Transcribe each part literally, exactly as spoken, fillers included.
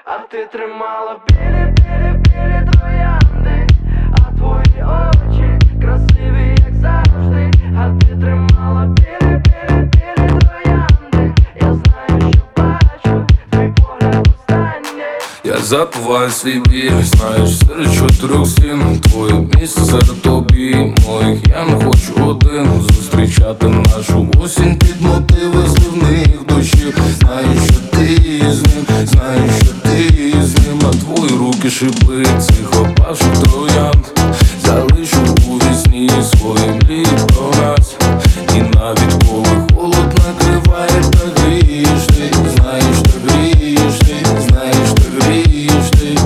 а ти тримала білі, білі, білі троянди, а твої очі красиві, як завжди, а ти тримала білі, білі, білі троянди. Я знаю, що бачу, твій погляд останній. Я забуваю свій біль, знаєш, серед чотирьох стін твоє місце серед тобі моїх. Я не хочу один зустрічати нашу осінь під мотиви зливних дощів. Знаю, що ти з ним, знаю, що ти з ним, а твої руки шипи цих опавших троянд. Залишу у вісні свої мрії про нас. І навіть коли холод накриває, так грієш ти. Знаєш, так грієш ти, знаєш, так грієш ти.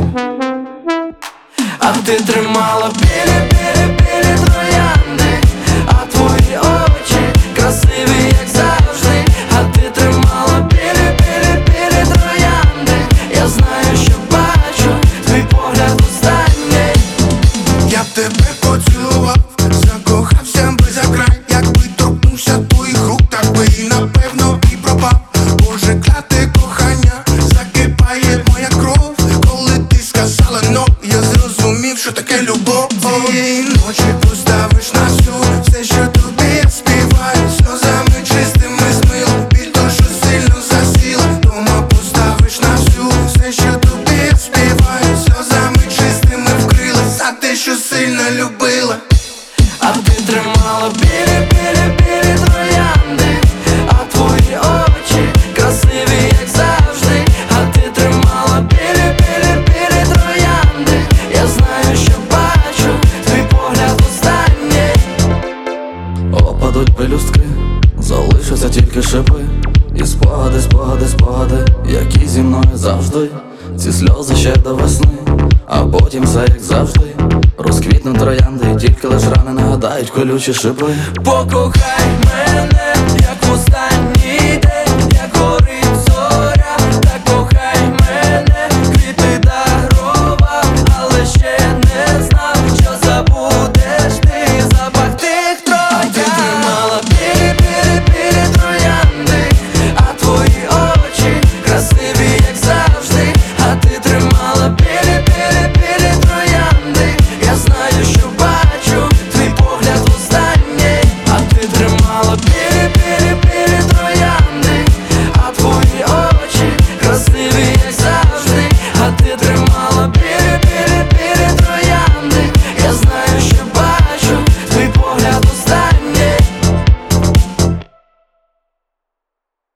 А ти тримала білі, білі, білі троянди, а твої очі красиві, як завжди, а ти тримала білі, білі, білі троянди. Я знаю, що бачу, твій погляд останній. Я б тебе поцілував, закохався би за край. Якби торкнувся твоїх рук, так би і напевно і пропав. Боже, кляте кохання, закипає моя кров. Коли ти сказала «но», я зрозумів, що таке любов. Цієї ночі поставиш на всю все, що тобі я співаю. Сльозами чистими змило біль, то що сильно засіла. Дома поставиш на всю все, що тобі я співаю. Сльозами чистими вкрила за те, що сильно любила. А ти тримала білі, білі, білі троянди, а твої очі красиві, як завжди, а ти тримала білі, білі, білі троянди. Я знаю, що бачу, твій погляд останній. Опадуть пелюстки, залишаться тільки шипи. І спогади, спогади, спогади, які зі мною завжди. Ці сльози ще до весни, а потім все як завжди. Розквітнуть троянди, і тільки лиш рани нагадають колючі шипи. Покохай мене, як востаннє.